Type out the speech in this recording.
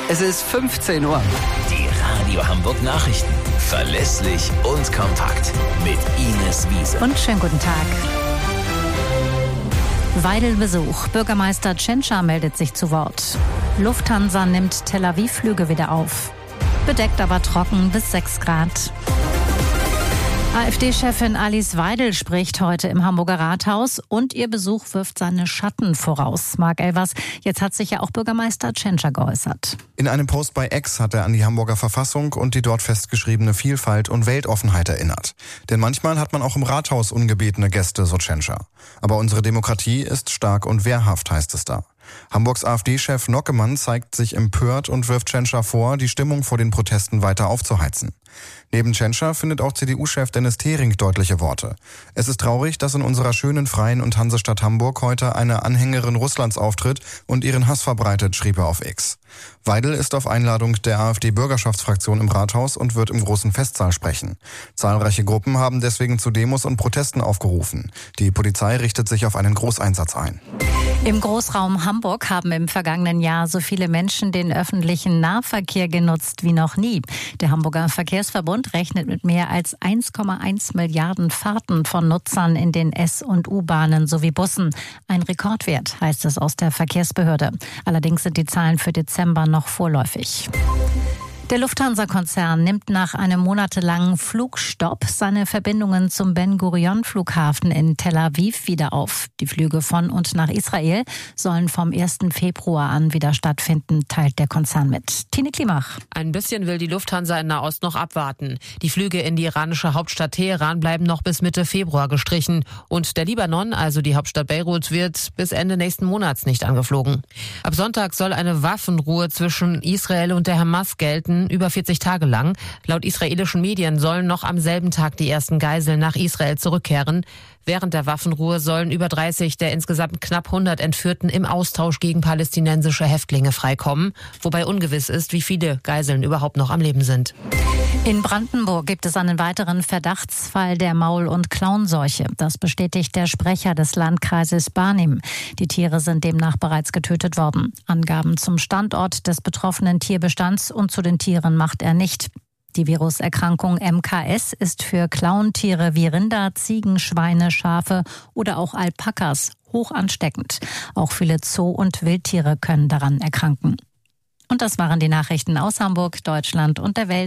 Es ist 15 Uhr. Die Radio Hamburg Nachrichten. Verlässlich und kompakt. Mit Ines Wiese. Und schönen guten Tag. Weidel-Besuch. Bürgermeister Tschentscher meldet sich zu Wort. Lufthansa nimmt Tel Aviv-Flüge wieder auf. Bedeckt, aber trocken bis 6 Grad. AfD-Chefin Alice Weidel spricht heute im Hamburger Rathaus und ihr Besuch wirft seine Schatten voraus. Marc Elvers, jetzt hat sich ja auch Bürgermeister Tschentscher geäußert. In einem Post bei X hat er an die Hamburger Verfassung und die dort festgeschriebene Vielfalt und Weltoffenheit erinnert. Denn manchmal hat man auch im Rathaus ungebetene Gäste, so Tschentscher. Aber unsere Demokratie ist stark und wehrhaft, heißt es da. Hamburgs AfD-Chef Nockemann zeigt sich empört und wirft Tschentscher vor, die Stimmung vor den Protesten weiter aufzuheizen. Neben Tschentscher findet auch CDU-Chef Dennis Thering deutliche Worte. Es ist traurig, dass in unserer schönen, freien und Hansestadt Hamburg heute eine Anhängerin Russlands auftritt und ihren Hass verbreitet, schrieb er auf X. Weidel ist auf Einladung der AfD-Bürgerschaftsfraktion im Rathaus und wird im großen Festsaal sprechen. Zahlreiche Gruppen haben deswegen zu Demos und Protesten aufgerufen. Die Polizei richtet sich auf einen Großeinsatz ein. Im Großraum Hamburg haben im vergangenen Jahr so viele Menschen den öffentlichen Nahverkehr genutzt wie noch nie. Der Hamburger Verkehrsverbund rechnet mit mehr als 1,1 Milliarden Fahrten von Nutzern in den S- und U-Bahnen sowie Bussen. Ein Rekordwert, heißt es aus der Verkehrsbehörde. Allerdings sind die Zahlen für Dezember noch vorläufig. Der Lufthansa-Konzern nimmt nach einem monatelangen Flugstopp seine Verbindungen zum Ben-Gurion-Flughafen in Tel Aviv wieder auf. Die Flüge von und nach Israel sollen vom 1. Februar an wieder stattfinden, teilt der Konzern mit. Tine Klimach. Ein bisschen will die Lufthansa in Nahost noch abwarten. Die Flüge in die iranische Hauptstadt Teheran bleiben noch bis Mitte Februar gestrichen. Und der Libanon, also die Hauptstadt Beirut, wird bis Ende nächsten Monats nicht angeflogen. Ab Sonntag soll eine Waffenruhe zwischen Israel und der Hamas gelten, über 40 Tage lang. Laut israelischen Medien sollen noch am selben Tag die ersten Geiseln nach Israel zurückkehren. Während der Waffenruhe sollen über 30 der insgesamt knapp 100 Entführten im Austausch gegen palästinensische Häftlinge freikommen, wobei ungewiss ist, wie viele Geiseln überhaupt noch am Leben sind. In Brandenburg gibt es einen weiteren Verdachtsfall der Maul- und Klauenseuche. Das bestätigt der Sprecher des Landkreises Barnim. Die Tiere sind demnach bereits getötet worden. Angaben zum Standort des betroffenen Tierbestands und zu den Tieren macht er nicht. Die Viruserkrankung MKS ist für Klauentiere wie Rinder, Ziegen, Schweine, Schafe oder auch Alpakas hoch ansteckend. Auch viele Zoo- und Wildtiere können daran erkranken. Und das waren die Nachrichten aus Hamburg, Deutschland und der Welt.